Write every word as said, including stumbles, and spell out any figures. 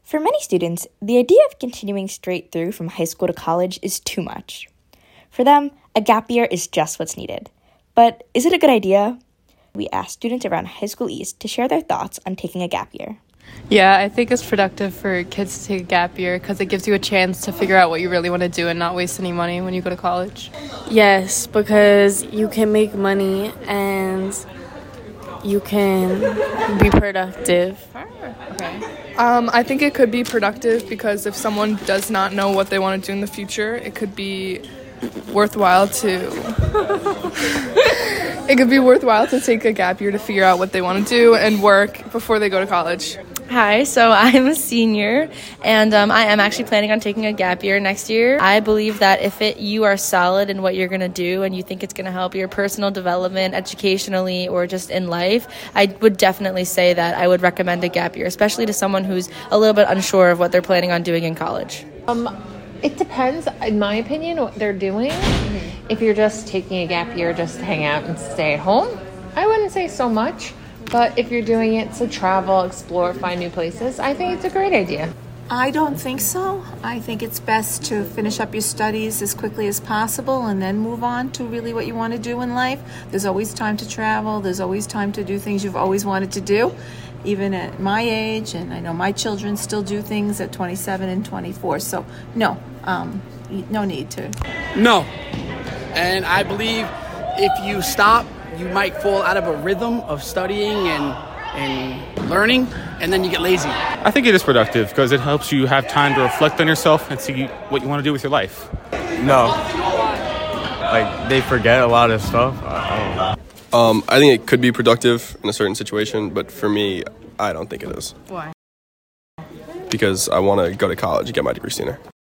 For many students, the idea of continuing straight through from high school to college is too much. For them, a gap year is just what's needed. But is it a good idea? We asked students around High School East to share their thoughts on taking a gap year. Yeah, I think it's productive for kids to take a gap year because it gives you a chance to figure out what you really want to do and not waste any money when you go to college. Yes, because you can make money and you can be productive. Okay. Um, I think it could be productive because if someone does not know what they want to do in the future, it could be worthwhile to it could be worthwhile to take a gap year to figure out what they want to do and work before they go to college. Hi, so I'm a senior, and um, I am actually planning on taking a gap year next year. I believe that if it you are solid in what you're going to do and you think it's going to help your personal development, educationally, or just in life, I would definitely say that I would recommend a gap year, especially to someone who's a little bit unsure of what they're planning on doing in college. Um, it depends, in my opinion, what they're doing. Mm-hmm. If you're just taking a gap year just to hang out and stay at home, I wouldn't say so much. But if you're doing it to travel, explore, find new places, I think it's a great idea. I don't think so. I think it's best to finish up your studies as quickly as possible and then move on to really what you want to do in life. There's always time to travel. There's always time to do things you've always wanted to do, even at my age. And I know my children still do things at twenty-seven and twenty-four. So no, um, no need to. No. And I believe if you stop, you might fall out of a rhythm of studying and and learning, and then you get lazy. I think it is productive because it helps you have time to reflect on yourself and see what you want to do with your life. No. Like, they forget a lot of stuff. I don't know. Um, I think it could be productive in a certain situation, but for me, I don't think it is. Why? Because I want to go to college and get my degree sooner.